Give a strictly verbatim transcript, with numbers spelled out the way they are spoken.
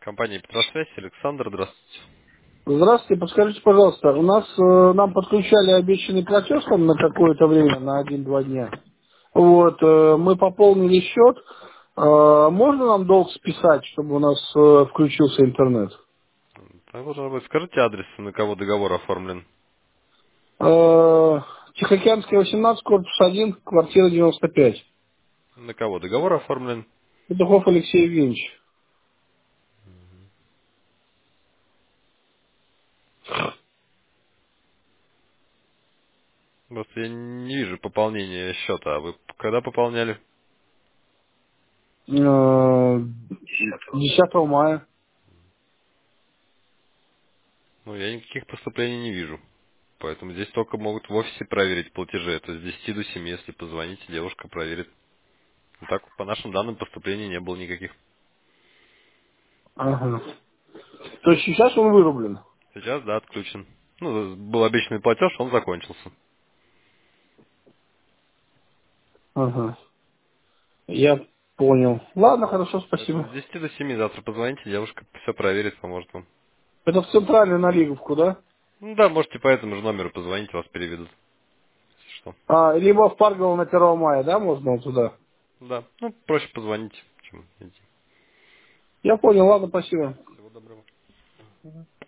Компания Петросвязь, Александр, здравствуйте. Здравствуйте, подскажите, пожалуйста, у нас э, нам подключали обещанный платеж там на какое-то время, на один-два дня. Вот, э, мы пополнили счет. Э, можно нам долг списать, чтобы у нас э, включился интернет? Так должно быть. Скажите адрес, на кого договор оформлен. Э, Тихоокеанская, восемнадцать, корпус один, квартира девяносто пять. На кого договор оформлен. Петухов Алексей Евгеньевич. Просто я не вижу пополнения счета. А вы когда пополняли? Э, десятого мая. Ну, я никаких поступлений не вижу. Поэтому здесь только могут в офисе проверить платежи. Это с десяти до семи, если позвоните, девушка проверит. Ну, так, по нашим данным, поступлений не было никаких. Ага. То есть сейчас он вырублен? Сейчас, да, отключен. Ну, был обещанный платеж, он закончился. Ага. Я понял. Ладно, хорошо, Поэтому спасибо. с десяти до семи завтра позвоните, девушка все проверит, поможет вам. Это в центральную налиговку, да? Ну да, можете по этому же номеру позвонить, вас переведут. Если что. А, либо в Паргово на первого мая, да, можно вот туда? Да. Ну, проще позвонить, чем идти. Я понял, ладно, спасибо. Всего доброго.